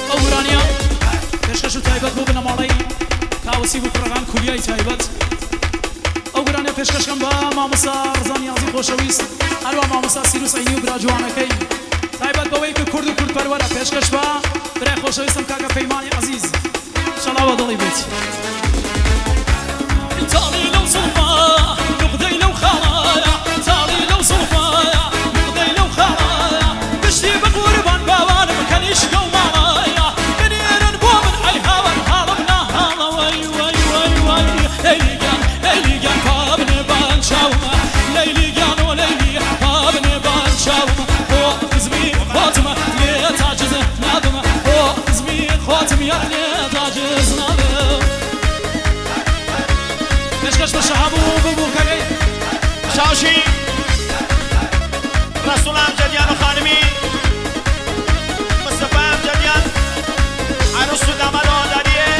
ئەوڕانیا پێشکەش و تایبەت بۆ بنەماڵەی کاوەسی بوو پڕەکان کولیای تایبەت ئەو گرانە پێشکەشکەم بە مامۆستا ڕزا نیازی خۆشەویست هەروە مامۆستا سیروس عەینی و برا جوانەکەی تایبەت بەوەی کە کورد و کوردپەروەرە پێشکەش بە برای خۆشەویستم کاکە پەیمانی عەزیز ئینشەڵا بە دڵی بێت تاڵی لەو زوڵفایە نوقدەی لەو خاڵایە تاڵی لەو زوڵفایە نوقدەی لەو خاڵایە گشتی بە قوربان باوانم کەنیشکە و ماڵایە بنێرن بۆ من ئەی هاوار هاڵم ناهاڵە وەی وەی وەی وەی لەیلیگیان لەیلیگیان پابنێ بان چاومە لەیلیگیان و لەیلی پابنێ بان چاومە بۆ خزمی خۆتمە لێ تاجز نابمە بۆ خزمی خۆتم یان لێ تاجز نابم پێشکەش بە شەهابوو ببوو کەگەی شاشی رسول امجدیان و خانمی مصطفی امجدیان عروس و داماد آداریه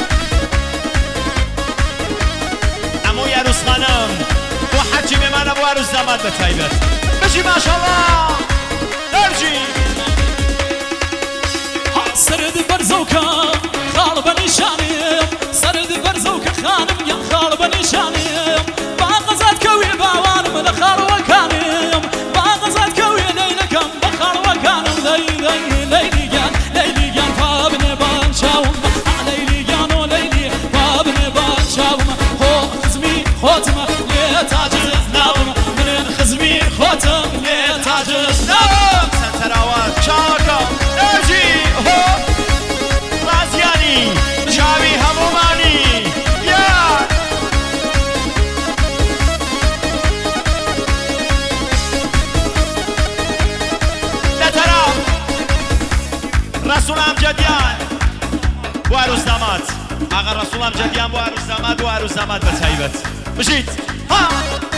اموی عروس خانم و حجی میمانه و عروس داماد بتایبت بشی ماشالله درجی سرد بەرزەوکە خاڵ بە نیشانێم سرد بەرزەوکە خانم یان خاڵ بە نیشانێم با غەزات کەوێ باوانم لە خاڵەوەکانم با غەزات کەوێ لەیلەکەم بە خاڵەوەکانم لەیلیگیان لەیلیگیان پابنێ بان چاوم لەیلیگیان و لەیلی پابنێ بان چاوم خۆ خزمی خۆتمە لێ تاجز ناوم منێن خزمی خۆتم لێ تاجز ناوم سەنتەراوان چاکە درجی رازیانی چاوی هەمومانی یان لە تەراو رسول امجدیان بۆ عروس داماد ئاغا رسول امجدیان بۆ عروس داماد و عروس داماد بە تایبەت بژیت ها